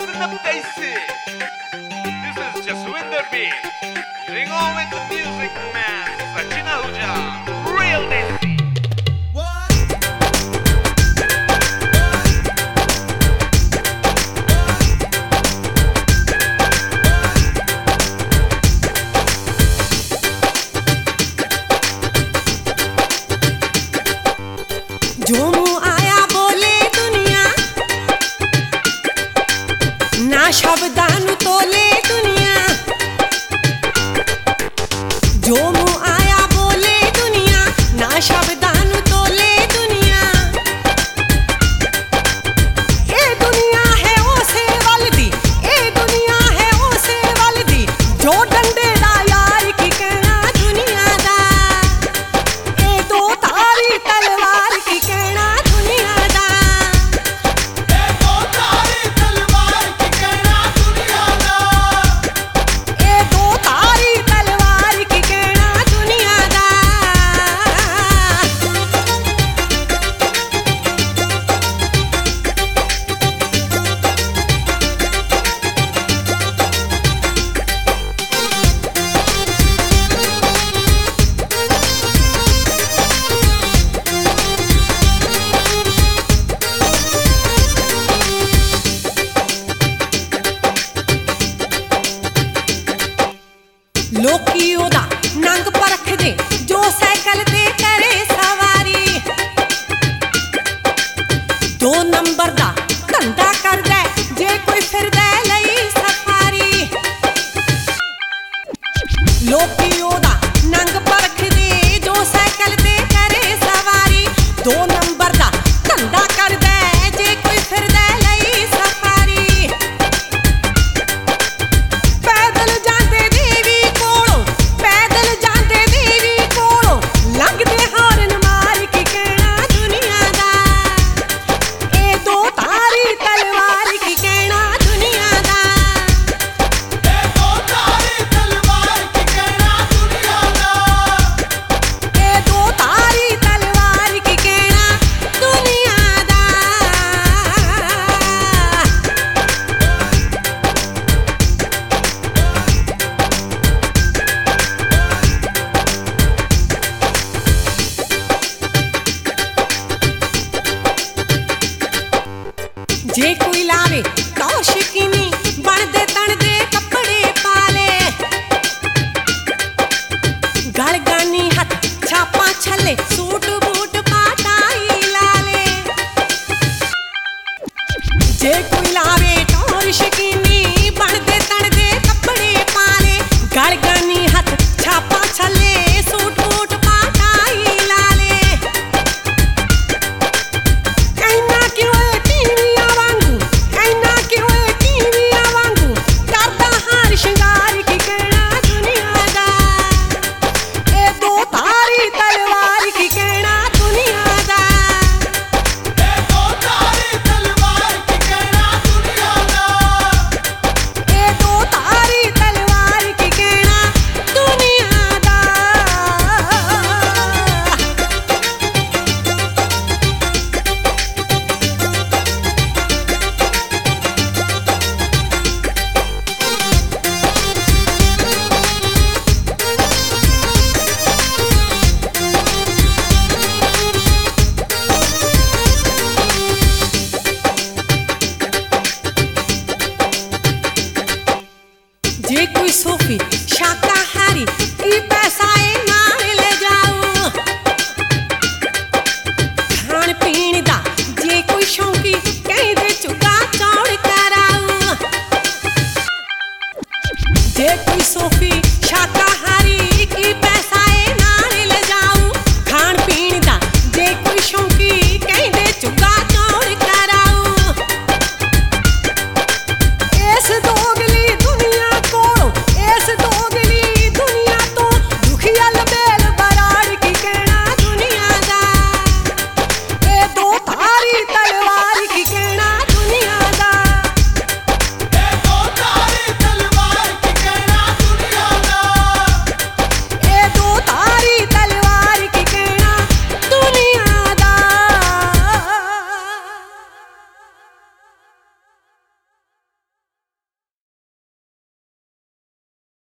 listen up, Casey. This is Jaswinder B. Ring on with the music, man. Sachin Ahuja, real Desi. जो मुँह आया बोले दुनिया ना शब्दानु तोले दुनिया जो मुँह आया बोले दुनिया ना शब्दानु तोले दुनिया ये दुनिया है ओसे वलदी ये दुनिया है ओसे वलदी जो डंडे दा यार की कहना दुनिया दा ये दो तारी तलवार की कहना दुनिया दा ये दो तारी तलवार की कहना दुनिया दा ये दो तारी तलवार की कहना दुनिया दा लोकी ओदा नंग परख दे जो साइकिल ते करे सवारी दो नंबर दा धंधा करदा जे कोई फिरदा लई सफारी लोकी ओदा नंग परख दे जो साइकिल ते करे सवारी दो नंबर दा धंधा करदा जे कोई फिरदा लई सफारी पैदल जांदे देवी कोलों पैदल जांदे देवी कोलों लंघदे हारन मार के कहना दुनिया दा ए दो तारी तलवार की कहना दुनिया दा ये दो तारी तलवार की कहना दुनिया दा ए दो तारी तलवार की कहना दुनिया दा जे कोई लावे टौर शिकीनी बनदे तणदे कपड़े पाले गल गानी हथ छापा छले सूट बूट पाटाई लाले जे कोई लावे टौर शिकीनी बनदे तणदे कपड़े पाले गल गानी हथ छापा छले सूट बूट पाटाई लाले ऐना क्यों है टीवियां वांगू ऐना क्यों है टीवियां वांगू करदा हार शिंगार की कहना दुनिया दा ए दो तारी तलवार की कहना दुनिया दा ये दो तारी तलवार की कहना दुनिया दा ए दो तारी तलवार की कहना दुनिया दा जे कोई सोफी